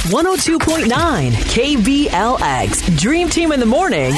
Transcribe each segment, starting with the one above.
102.9 KBLX. Dream Team in the morning.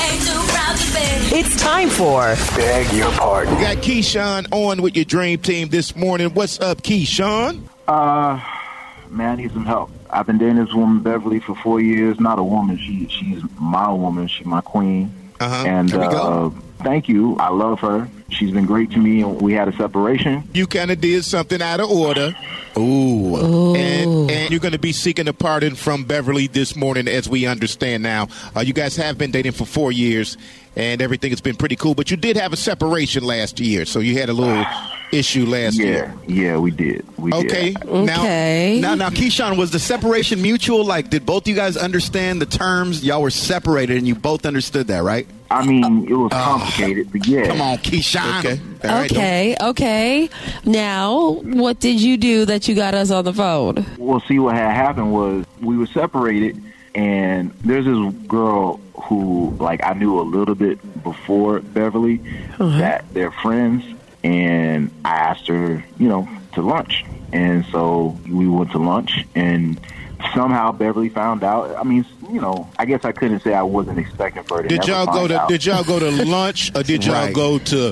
It's time for Beg Your Pardon. We got Keyshawn on with your Dream Team this morning. What's up, Keyshawn? Man, I need some help. I've been dating this woman, Beverly, for 4 years. Not a woman. She's my woman. She's my queen. And there we go. Thank you. I love her. She's been great to me, and we had a separation. You kind of did something out of order. Ooh. And you're going to be seeking a pardon from Beverly this morning, as we understand now. You guys have been dating for 4 years, and everything has been pretty cool. But you did have a separation last year, so you had a little issue last year. Yeah, we did. Okay. Now, Keyshawn, was the separation mutual? Like, did both you guys understand the terms? Y'all were separated, and you both understood that, right? I mean, it was complicated, but yeah. Come on, Keyshawn. Okay. All right, Okay. Now, what did you do that you got us on the phone? Well, see, what had happened was we were separated, and there's this girl who, like, I knew a little bit before Beverly, that they're friends, and I asked her, to lunch. And so we went to lunch, and somehow Beverly found out. I mean, I guess I couldn't say I wasn't expecting for her to Did y'all go to lunch, or did y'all go to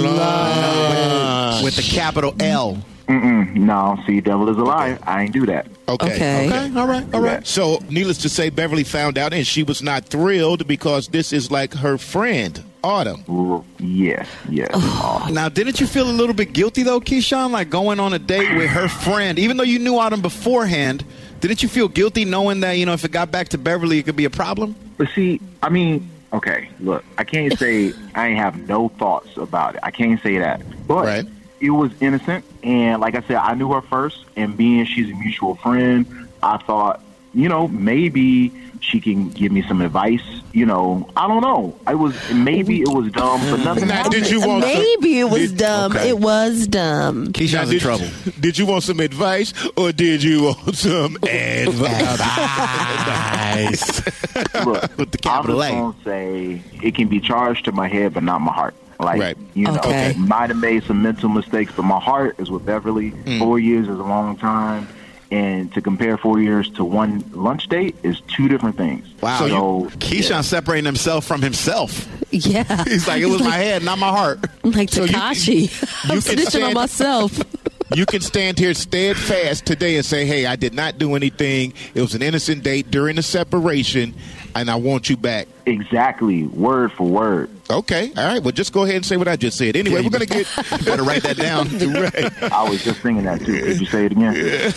lunch with the capital L? No, see, devil is a liar. I ain't do that. Okay. All right. So, needless to say, Beverly found out, and she was not thrilled because this is like her friend, Autumn. Yes. Now, didn't you feel a little bit guilty, though, Keyshawn, like going on a date with her friend? Even though you knew Autumn beforehand, didn't you feel guilty knowing that, if it got back to Beverly, it could be a problem? But see, I mean, okay, look, I can't say I ain't have no thoughts about it. I can't say that. But it was innocent. And like I said, I knew her first. And being she's a mutual friend, I thought, maybe she can give me some advice. I don't know. Maybe it was dumb, but nothing happened. Maybe it was dumb. Okay. It was dumb. Keyshawn's in trouble. Did you want some advice, or did you want some advice? Look, with the capital I'm A. going to say it can be charged to my head, but not my heart. Like, Okay. Might have made some mental mistakes, but my heart is with Beverly. 4 years is a long time. And to compare 4 years to one lunch date is two different things. Wow. So Keyshawn separating himself from himself. Yeah. He's like, it was my head, not my heart. Like So Tekashi. I'm can snitching stand- on myself. You can stand here steadfast today and say, hey, I did not do anything. It was an innocent date during the separation, and I want you back. Exactly, word for word. Okay. All right. Well, just go ahead and say what I just said. Anyway, we're going to get... Better write that down. Right. I was just thinking that, too. Could you say it again?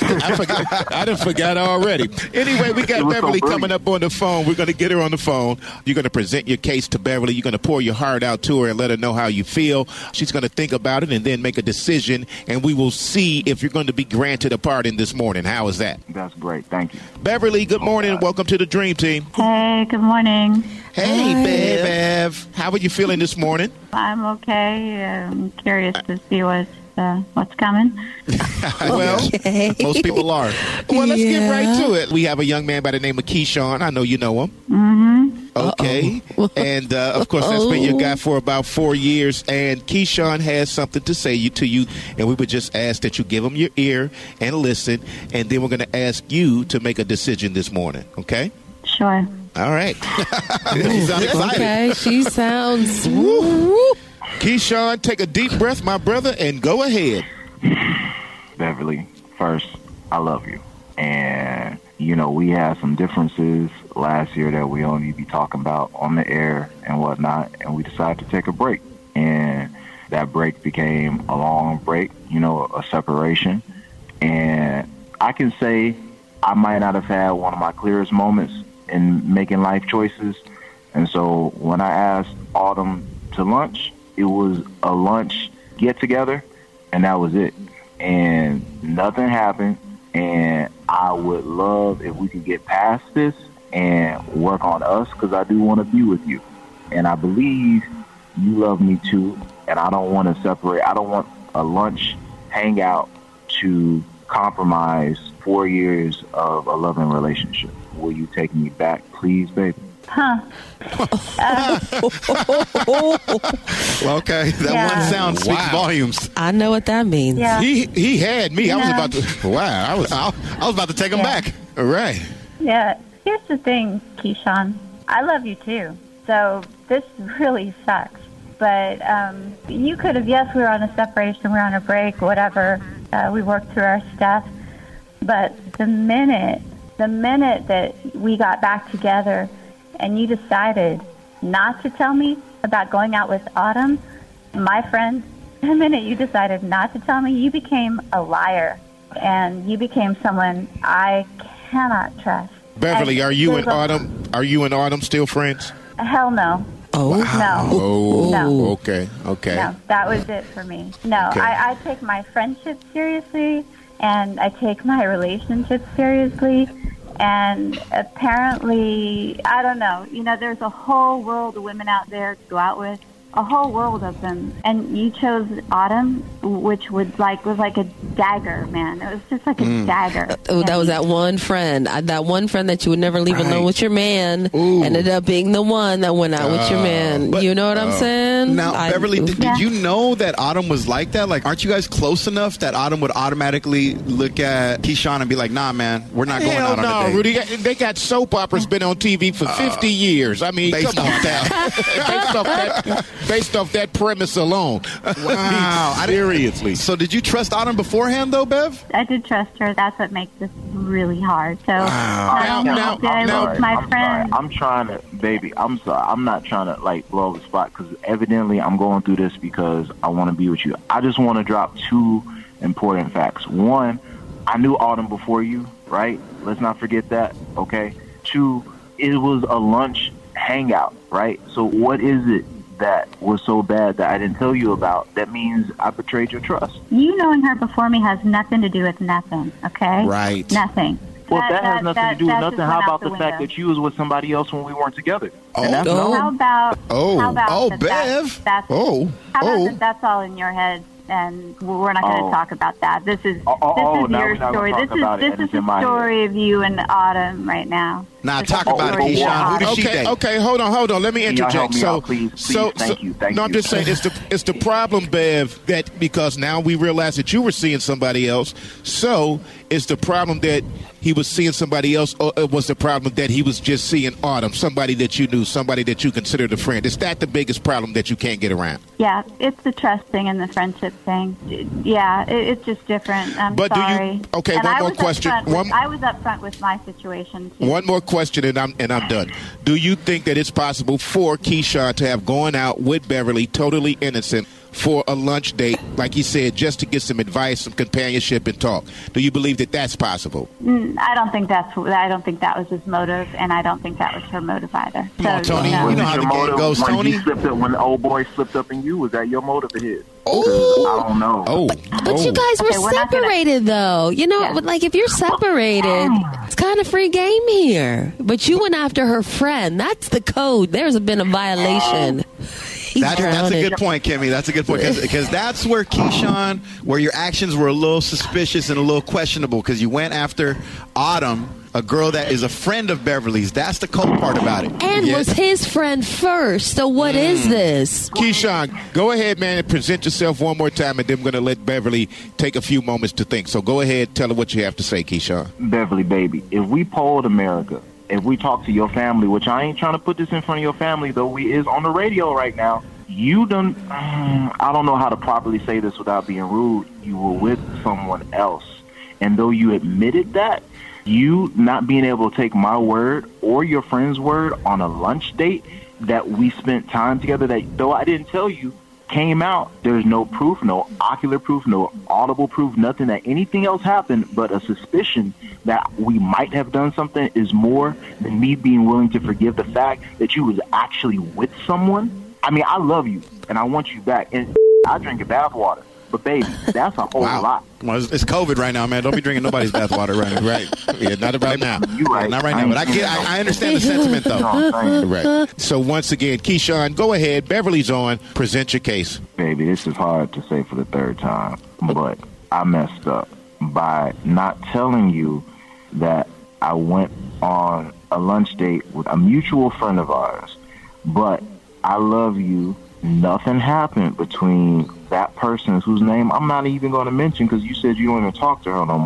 I done forgot already. Anyway, we got Beverly coming up on the phone. We're going to get her on the phone. You're going to present your case to Beverly. You're going to pour your heart out to her and let her know how you feel. She's going to think about it and then make a decision, and we will see if you're going to be granted a pardon this morning. How is that? That's great. Thank you. Beverly, good morning. Welcome to the Dream Team. Hey, good morning. Hey, Bev. How are you feeling this morning? I'm okay. I'm curious to see what's coming. Well, most people are. Well, let's get right to it. We have a young man by the name of Keyshawn. I know you know him. Mm-hmm. Okay. And, of course, that's been your guy for about 4 years. And Keyshawn has something to say to you. And we would just ask that you give him your ear and listen. And then we're going to ask you to make a decision this morning. Okay? Sure. All right. She sounds excited. Okay, she sounds... Keyshawn, take a deep breath, my brother, and go ahead. Beverly, first, I love you. And, we had some differences last year that we don't need to be talking about on the air and whatnot. And we decided to take a break. And that break became a long break, a separation. And I can say I might not have had one of my clearest moments in making life choices. And so when I asked Autumn to lunch, it was a lunch get-together, and that was it. And nothing happened, and I would love if we could get past this and work on us, because I do want to be with you. And I believe you love me too, and I don't want to separate. I don't want a lunch hangout to compromise 4 years of a loving relationship. Will you take me back, please, baby? Huh. Well, okay. That one sound speaks volumes. I know what that means. Yeah. He had me. I was about to... Wow. I was about to take him back. All right. Yeah, here's the thing, Keyshawn. I love you too. So this really sucks. But you could have, yes, we were on a separation, we were on a break, whatever. We worked through our stuff. But the minute that we got back together and you decided not to tell me about going out with Autumn, my friend, the minute you decided not to tell me, you became a liar. And you became someone I cannot trust. Beverly, are you and Autumn still friends? Hell no. Oh. No. Oh. No. Okay. No, that was it for me. No, Okay. I take my friendship seriously, and I take my relationship seriously. And apparently, I don't know, there's a whole world of women out there to go out with, a whole world of them. And you chose Autumn, which was like a dagger, man. It was just like a dagger. That was that one friend. That one friend that you would never leave alone with your man ended up being the one that went out with your man. You know what I'm saying? Now, Beverly, did you know that Autumn was like that? Like, aren't you guys close enough that Autumn would automatically look at Keyshawn and be like, nah, man, we're not going out on a date? Rudy. They got soap operas been on TV for 50 years. I mean, Based come on off that. Based off that premise alone. Wow. Seriously. So did you trust Autumn beforehand, though, Bev? I did trust her. That's what makes this really hard. So, Now, my friend. I'm trying to, baby, I'm sorry. I'm not trying to, blow the spot because evidently I'm going through this because I want to be with you. I just want to drop two important facts. One, I knew Autumn before you, right? Let's not forget that, okay? Two, it was a lunch hangout, right? So what is it that was so bad that I didn't tell you about? That means I betrayed your trust. You knowing her before me has nothing to do with nothing, okay? Right. Nothing. Well, if that has nothing to do with that nothing, just how went out about the the fact window. that you was with somebody else when we weren't together? And that's Oh. How about Bev. That's that's all in your head, and we're not going to talk about that. This is now your we're not story. gonna This talk about it, is and this it's is in my the story of you and Autumn right now. Now, This is talk the about it, story of your Keyshawn. Who did Autumn. she date? Okay, hold on. Let me Can y'all help interject. me So, out, please? so, Thank you. no, I'm just saying it's the problem, Bev, that because now we realize that you were seeing somebody else. So it's the problem that he was seeing somebody else, or it was the problem that he was just seeing Autumn, somebody that you knew, somebody that you considered a friend. Is that the biggest problem that you can't get around? Yeah, it's the trust thing and the friendship thing. Yeah, it's just different. I'm But do you- sorry. okay, And one I more was question. I was upfront with my situation too. One more question, and I'm done. Do you think that it's possible for Keyshawn to have gone out with Beverly, totally innocent, for a lunch date, like he said, just to get some advice, some companionship, and talk? Do you believe that that's possible? I don't think that was his motive, and I don't think that was her motive either. Come on, Tony. no. You know how the game goes, when Tony. He slipped up, when the old boy slipped up in you, was that your motive or his? Oh. I don't know. But you guys were Okay, we're not gonna- separated, though. You know, Yeah. like if you're separated, it's kind of free game here. But you went after her friend. That's the code. There's been a violation. He's That's a drowning. good point, Kimmy. That's a good point because that's where Keyshawn, where your actions were a little suspicious and a little questionable because you went after Autumn, a girl that is a friend of Beverly's. That's the cold part about it. And was his friend first. So what is this? Keyshawn, go ahead, man, and present yourself one more time, and then we're going to let Beverly take a few moments to think. So go ahead, tell her what you have to say, Keyshawn. Beverly, baby, if we polled America, if we talk to your family, which I ain't trying to put this in front of your family, though we is on the radio right now, you done, I don't know how to properly say this without being rude, you were with someone else. And though you admitted that, you not being able to take my word or your friend's word on a lunch date that we spent time together, that though I didn't tell you, came out. There's no proof, no ocular proof, no audible proof, nothing that anything else happened, but a suspicion that we might have done something is more than me being willing to forgive the fact that you was actually with someone. I mean, I love you and I want you back, and I drink your bath water. But baby, that's a whole lot. Well, it's COVID right now, man. Don't be drinking nobody's bathwater right now. Right. Yeah, not about now. You right. Not right now. But I understand the sentiment, though. No, Right. So once again, Keyshawn, go ahead. Beverly's on. Present your case. baby, this is hard to say for the third time, but I messed up by not telling you that I went on a lunch date with a mutual friend of ours. But I love you. Nothing happened between that person whose name I'm not even going to mention because you said you don't even talk to her no more.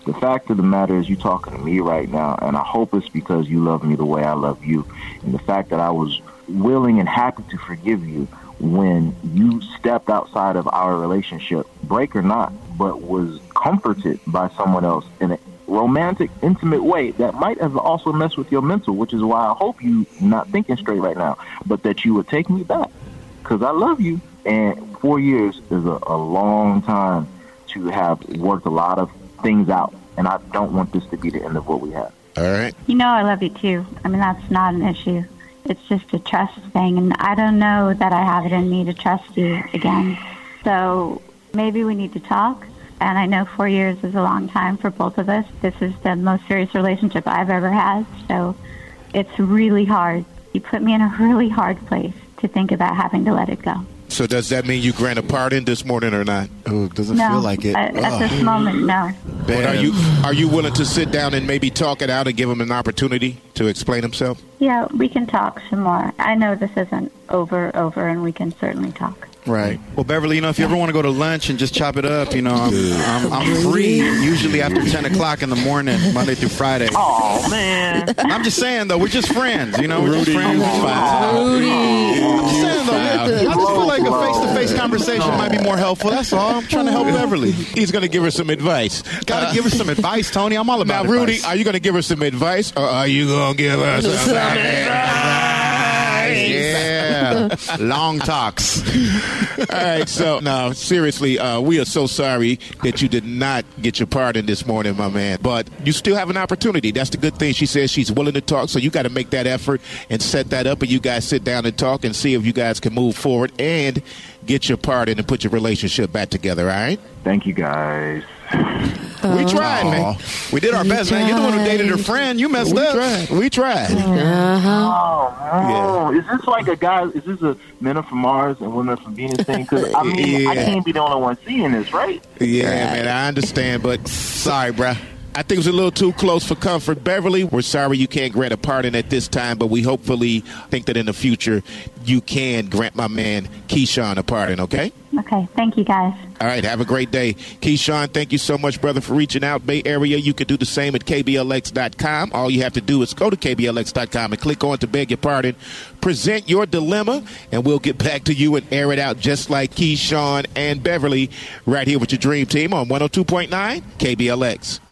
The fact of the matter is, you talking to me right now, and I hope it's because you love me the way I love you. And the fact that I was willing and happy to forgive you when you stepped outside of our relationship, break or not, but was comforted by someone else in a romantic, intimate way that might have also messed with your mental, which is why I hope you not thinking straight right now, but that you would take me back, because I love you. And 4 years is a long time to have worked a lot of things out, and I don't want this to be the end of what we have. All right. You know I love you too. I mean, that's not an issue. It's just a trust thing, and I don't know that I have it in me to trust you again. So maybe we need to talk, and I know 4 years is a long time for both of us. This is the most serious relationship I've ever had, so it's really hard. You put me in a really hard place to think about having to let it go. So does that mean you grant a pardon this morning or not? Oh, it doesn't No, feel like it. at this moment, no. But are you willing to sit down and maybe talk it out and give him an opportunity to explain himself? Yeah, we can talk some more. I know this isn't over, and we can certainly talk. Right. Well, Beverly, if you ever want to go to lunch and just chop it up, I'm free usually after 10 o'clock in the morning, Monday through Friday. Oh, man. I'm just saying, though, we're just friends, We're just friends. Rudy. I'm just saying, though, I just feel like a face-to-face conversation might be more helpful. That's all. I'm trying to help Beverly. He's going to give her some advice. Got to give her some advice, Tony. I'm all about Now, Rudy, advice. are you going to give her some advice, or are you going to give her some advice? Yeah. Long talks. All right, so no, seriously, we are so sorry that you did not get your pardon this morning, my man. But you still have an opportunity. That's the good thing. She says she's willing to talk, so you got to make that effort and set that up, and you guys sit down and talk and see if you guys can move forward and get your pardon and put your relationship back together, all right? Thank you, guys. We tried, man. We did our best, man. You're the one who dated her friend. You messed up. We tried. Oh, is this like is this a men are from Mars and women are from Venus thing? Because, I mean, I can't be the only one seeing this, right? Yeah, man, I understand, but sorry, bruh. I think it was a little too close for comfort. Beverly, we're sorry you can't grant a pardon at this time, but we hopefully think that in the future you can grant my man Keyshawn a pardon, okay? Okay, thank you, guys. All right, have a great day. Keyshawn, thank you so much, brother, for reaching out. Bay Area, you can do the same at KBLX.com. All you have to do is go to KBLX.com and click on to beg your pardon. Present your dilemma, and we'll get back to you and air it out just like Keyshawn and Beverly right here with your Dream Team on 102.9 KBLX.